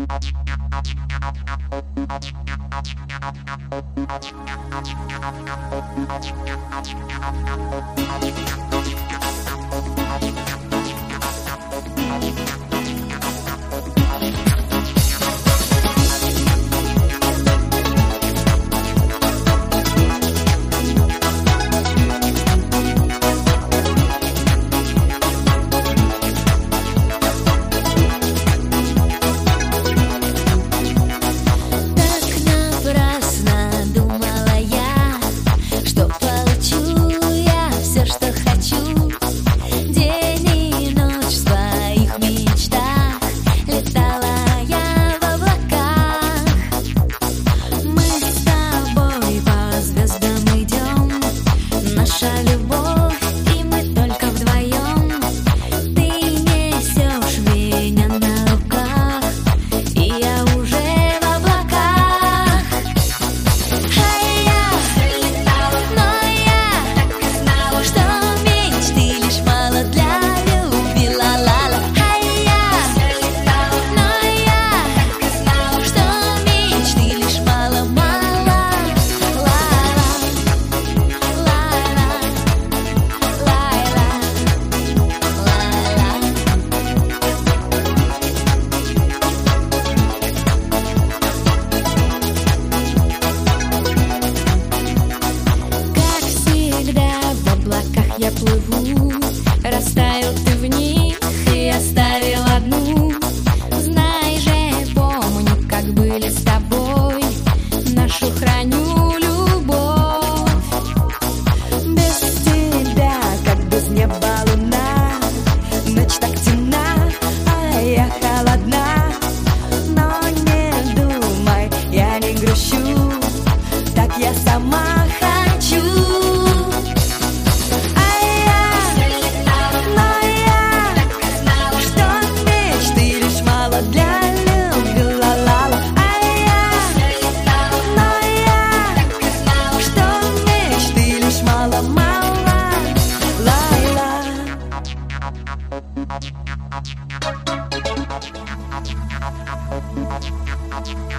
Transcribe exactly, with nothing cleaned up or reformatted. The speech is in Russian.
Я плыву, растаял ты в них и оставил одну. Знай же, помню, как были с тобой, нашу храню любовь. Без тебя, как без неба луна, ночь так темна, а я холодна. Но не думай, я не грущу, так я сама хочу. We'll be right back.